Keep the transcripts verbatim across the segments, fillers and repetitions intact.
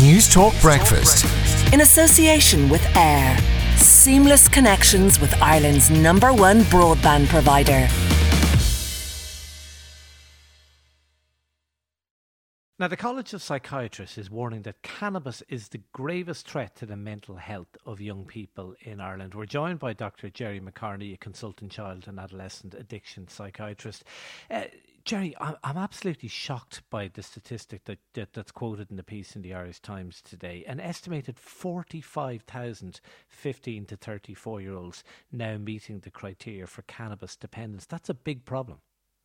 News Talk Breakfast. In association with AIR. Seamless connections with Ireland's number one broadband provider. Now, the College of Psychiatrists is warning that cannabis is the gravest threat to the mental health of young people in Ireland. We're joined by Doctor Gerry McCartney, a consultant child and adolescent addiction psychiatrist. Uh, Gerry, I'm, I'm absolutely shocked by the statistic that, that that's quoted in the piece in the Irish Times today. An estimated forty-five thousand fifteen to thirty-four year olds now meeting the criteria for cannabis dependence. That's a big problem.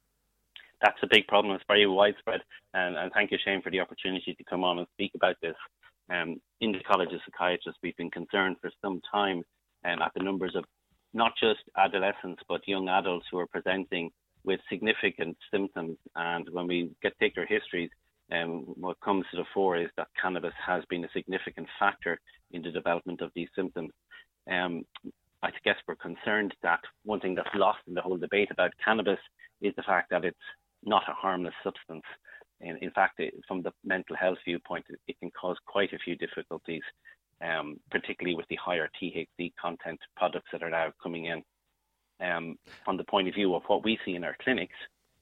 That's a big problem. It's very widespread. And, and thank you, Shane, for the opportunity to come on and speak about this. Um, in the College of Psychiatrists, we've been concerned for some time um, at the numbers of not just adolescents, but young adults who are presenting with significant symptoms. And when we get take their histories, um, what comes to the fore is that cannabis has been a significant factor in the development of these symptoms. Um, I guess we're concerned that one thing that's lost in the whole debate about cannabis is the fact that it's not a harmless substance. In, in fact, it, from the mental health viewpoint, it, it can cause quite a few difficulties, um, particularly with the higher T H C content products that are now coming in. Um, from the point of view of what we see in our clinics,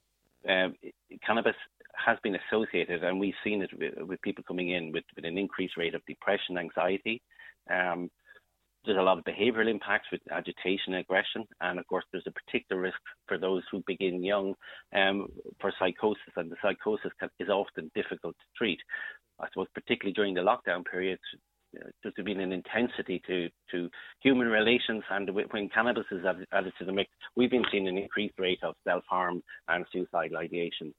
uh, cannabis has been associated, and we've seen it with, with people coming in with, with an increased rate of depression, anxiety. Um, There's a lot of behavioural impacts with agitation and aggression. And of course, there's a particular risk for those who begin young um, for psychosis. And the psychosis can, is often difficult to treat. I suppose, particularly during the lockdown period, uh, there's been an intensity to, to human relations. And when cannabis is added, added to the mix, we've been seeing an increased rate of self-harm and suicidal ideation.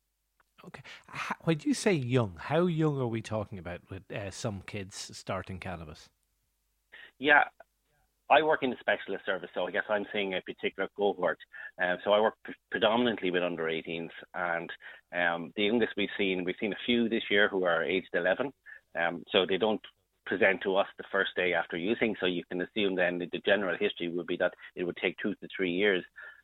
Okay. How, when you say young, how young are we talking about with uh, some kids starting cannabis? Yeah, I work in the specialist service, so I guess I'm seeing a particular cohort. Uh, so I work pre- predominantly with under eighteens, and um, the youngest we've seen, we've seen a few this year who are aged eleven. Um, so they don't present to us the first day after using, so you can assume then that the general history would be that it would take two to three years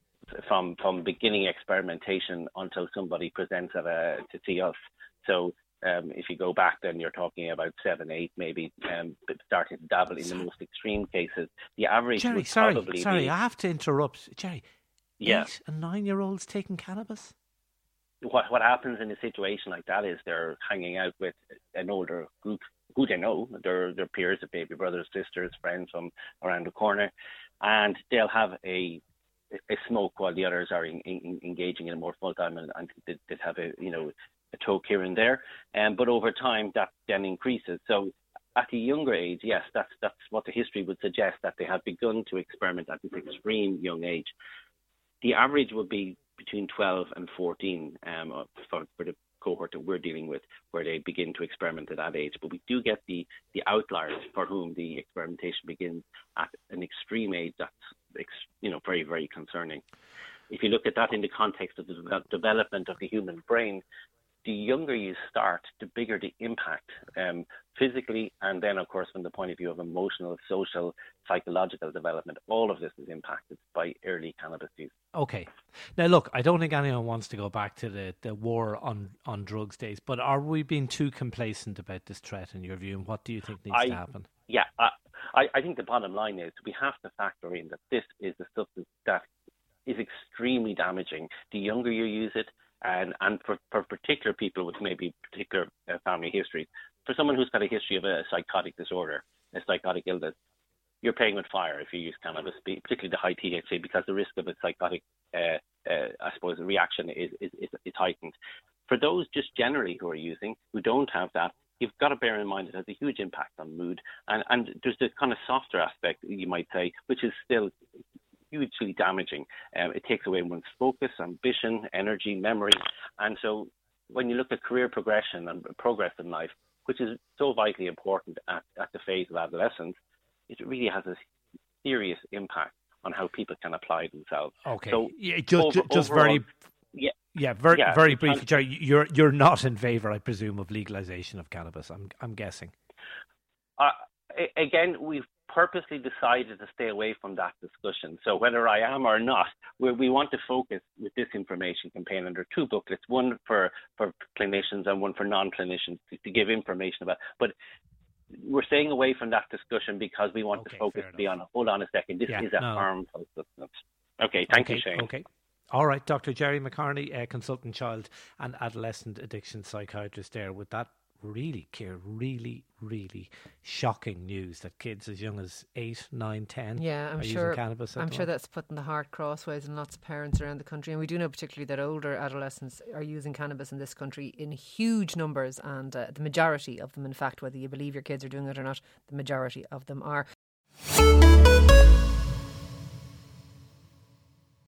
from from beginning experimentation until somebody presents at a, to see us. So Um, if you go back, then you're talking about seven, eight, maybe um, starting to dabble in the most extreme cases. The average Gerry, would sorry, probably sorry, be, I have to interrupt. Gerry, yeah. eight and nine-year-olds taking cannabis? What what happens in a situation like that is they're hanging out with an older group who they know, their their peers, their baby brothers, sisters, friends from around the corner, and they'll have a a smoke while the others are in, in, engaging in it more full time, and, and they, they have a you know. a toke here and there, um, but over time that then increases. So at a younger age, yes, that's that's what the history would suggest, that they have begun to experiment at this extreme young age. The average would be between twelve and fourteen um, for, for the cohort that we're dealing with, where they begin to experiment at that age. But we do get the, the outliers for whom the experimentation begins at an extreme age that's you know very, very concerning. If you look at that in the context of the development of the human brain, the younger you start, the bigger the impact um, physically, and then, of course, from the point of view of emotional, social, psychological development, all of this is impacted by early cannabis use. Okay. Now, look, I don't think anyone wants to go back to the, the war on, on drugs days, but are we being too complacent about this threat in your view, and what do you think needs I, to happen? Yeah, I, I think the bottom line is we have to factor in that this is a substance that is extremely damaging. The younger you use it, And and for, for particular people with maybe particular uh, family histories, for someone who's got a history of a psychotic disorder, a psychotic illness, you're playing with fire if you use cannabis, particularly the high T H C, because the risk of a psychotic, uh, uh, I suppose, reaction is, is, is, is heightened. For those just generally who are using, who don't have that, you've got to bear in mind it has a huge impact on mood. And, and there's this kind of softer aspect, you might say, which is still hugely damaging. Um, it takes away one's focus, ambition, energy, memory. And so when you look at career progression and progress in life, which is so vitally important at, at the phase of adolescence, it really has a serious impact on how people can apply themselves. Okay. So yeah, just, over, just overall, very... Yeah. Yeah, very yeah, very briefly, Gerry, you're you're not in favour, I presume, of legalisation of cannabis. I'm I'm guessing. Uh, again, we've purposely decided to stay away from that discussion. So whether I am or not, we, we want to focus with this information campaign under two booklets, one for, for clinicians and one for non-clinicians to, to give information about. But we're staying away from that discussion because we want okay, to focus beyond, hold on a second, this yeah, is a no. harmful substance. Okay, thank okay, you, Shane. Okay. All right, Doctor Gerry McCartney, uh, consultant child and adolescent addiction psychiatrist there with that really, Keir, really, really shocking news that kids as young as eight, nine, ten yeah, I'm are sure, using cannabis. I'm sure that's putting the heart crossways in lots of parents around the country. And we do know particularly that older adolescents are using cannabis in this country in huge numbers. And uh, the majority of them, in fact, whether you believe your kids are doing it or not, the majority of them are.